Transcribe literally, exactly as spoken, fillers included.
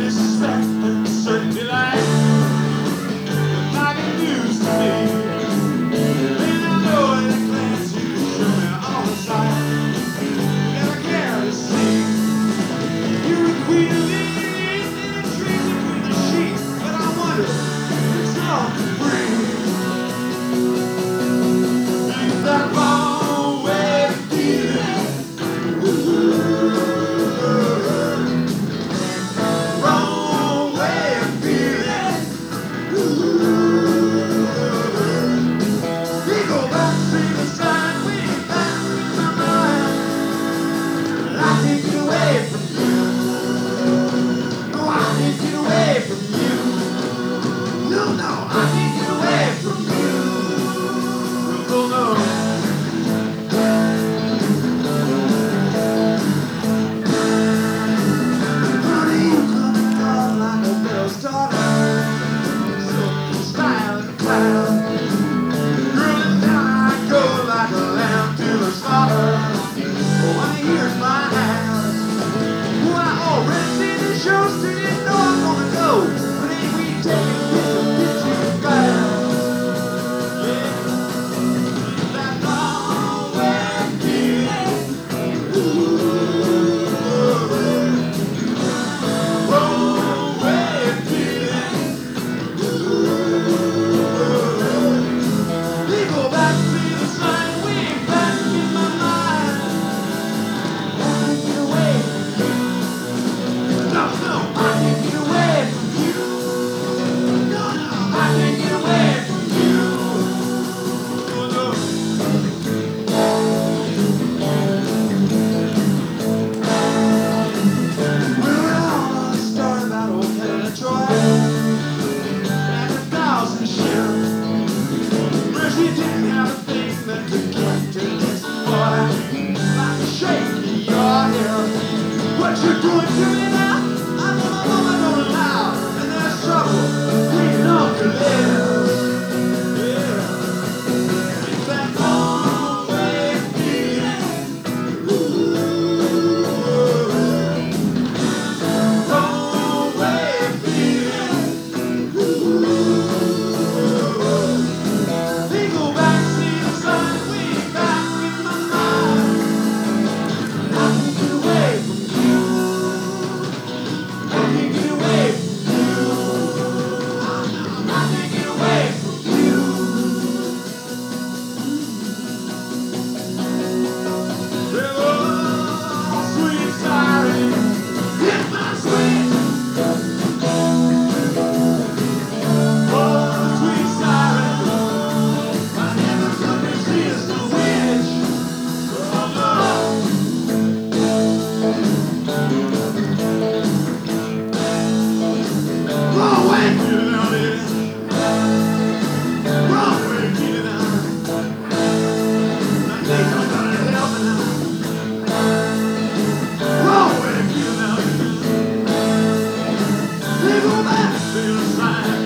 respect and certain delight. But like it used to be. And I know at a glance you can show me all the sights that I care to see. You're a queen of the east and a dream between the sheets. But I wonder if it's all free. Is that wrong way of feeling? Wrong way of feeling. We go back to the side, we back in my mind. I can't get away from you. No, I can't get away from you. No, no, I can't get away from you. No, no. Honey, you come out like a girl's daughter. So style and cloud. Girl, and down I go like a lamb to the slaughter. Oh, honey, here's my house. Well, I already seen the show, so you know I'm gonna go. But ain't we taking this a bit too fast? Yeah, that long way of feeling. Wrong way of feeling. We go back to the sun, we back in my mind. I can't get away from you. No, no, I can't get away from you. No, no, I can't get away from you. No, no. Well, it all started about old Helen of Troy and a thousand ships. Where she didn't have a thing that could get to this boy like a shake in your hair. What you doing to me now? I know my mama don't allow, and there's trouble cleaning up your lips. Yeah, it's that long way of feeling. Wrong way of feeling. We go back, see the sun, we back in my mind. I can't get away from you. I can't get away from you. I can't get away from you. Well, oh, sweet siren, hit my sweet. Oh, sweet siren, I never could resist the witch. Oh, no. Wrong way of feeling out here. Wrong way of feeling out. I need somebody to help me now. Wrong way of feeling out here. We go back to the sign.